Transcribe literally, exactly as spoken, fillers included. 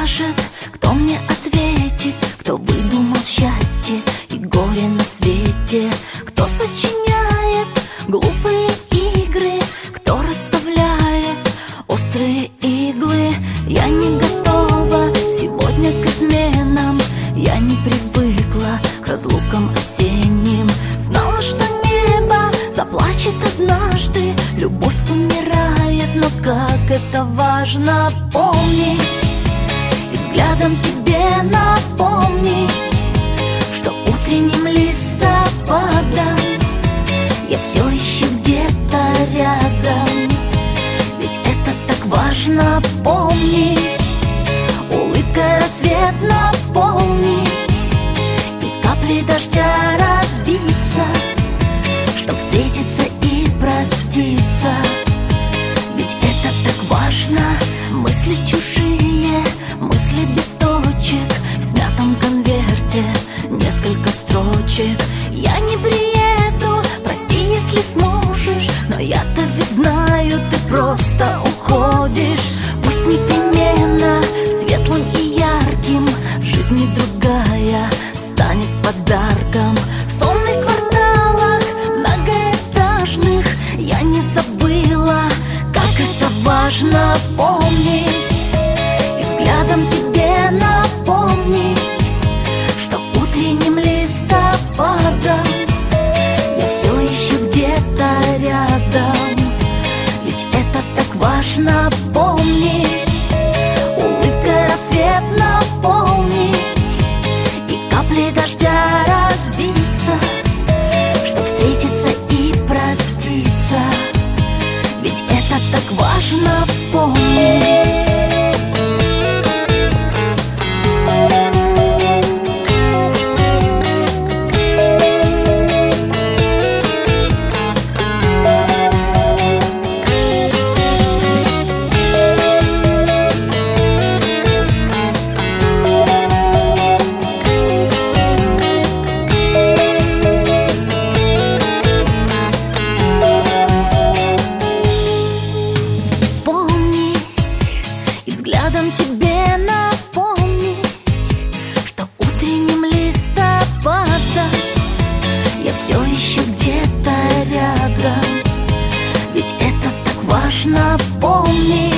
скажет, кто мне ответит, кто выдумал счастье и горе на свете, кто сочиняет глупые игры, кто расставляет острые иглы. Я не готова сегодня к изменам, я не привыкла к разлукам осенним. Знала, что небо заплачет однажды, любовь умирает, но как это важно помнить и взглядом тебе напомнить, что утренним листопадом я все еще где-то рядом. Ведь это так важно помнить, улыбкой рассвет наполнить и капли дождя разбиться, чтоб встретиться и проститься. Ведь это так важно, мысли чужие, мысли без точек, в смятом конверте несколько строчек. Я не приеду, прости, если сможешь, но я-то ведь знаю, ты просто уходишь. Пусть непременно светлым и ярким в жизни другая станет подарком. В сонных кварталах многоэтажных я не забыла, как это важно помнить и взглядом тебе напомнить, что утренним листопадом я все еще где-то рядом. Ведь это так важно помнить, улыбкой рассвет наполнить и капли дождя разбиться, чтоб встретиться и проститься. Ведь это так важно помнить. Взглядом тебе напомнить, что утренним листопадом я все еще где-то рядом. Ведь это так важно помнить.